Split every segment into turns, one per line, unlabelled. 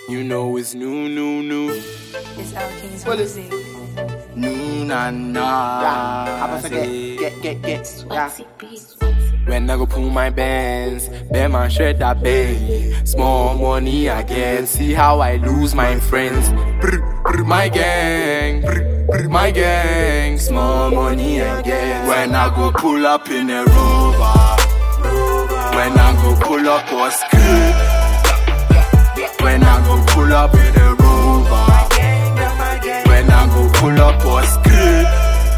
You know it's new.
It's our King's
Well,
music.
New na
I was
na.
get. Yeah.
When I go pull my bands, bear man shred that baby. Small money I get, see how I lose my friends. My gang, my gang. Small money I get. When I go pull up in a Rover, when I go pull up or skirt, when I go pull up in a Rover, when I go pull up or skirt.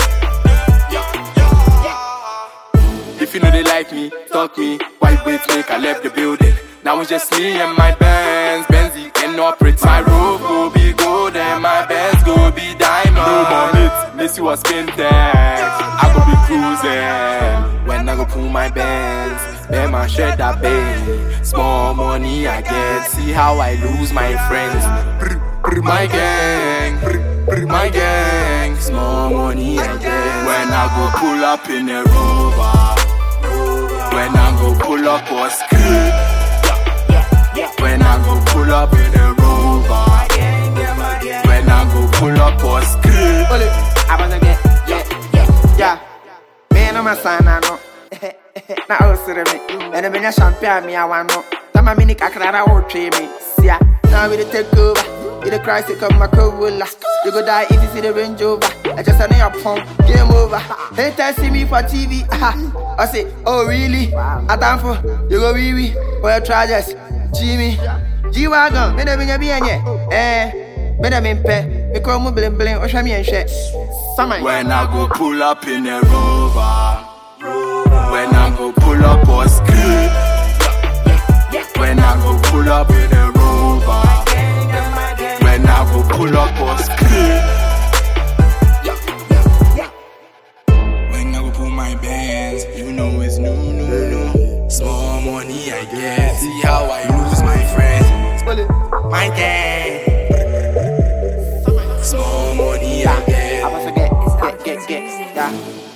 If you know they like me, talk me. Why wait make I left the building? Now it's just me and my bands. Benzie can operate my road, go be gold and my bands go be diamond. No more hits, miss you a spin tax. I go be cruising when I go pull my bands. Bear my shred that baby. Small money I get, see how I lose my friends. My gang, small money I get. When I go pull up in a Rover, when I go pull up or skirt, when I go pull up in a Rover, when I go pull up or skirt.
I was yeah. Man, I'm a son, I know. Now, also, and I'm in a champagne, me, I want no. Tama mini kakara or tree me. Yeah, now we take over. You the Christ, come my cola. You go die if you see the Range Rover. I just know your pump, game over. Haters see me for TV. I say, oh really? I time for you go wee for your charges. Jimmy, G-Wagon, me never be any. Me never been pet. Me call me bling, or show me and shit.
When I go pull up in a Rover, when I go pull up or skirt, when I go pull up in a Rover, when I go pull up or skirt, when I go pull my bands, you know it's new. Small money I get, see how I lose my friends. My gang, small money I get.
I was get. Yeah.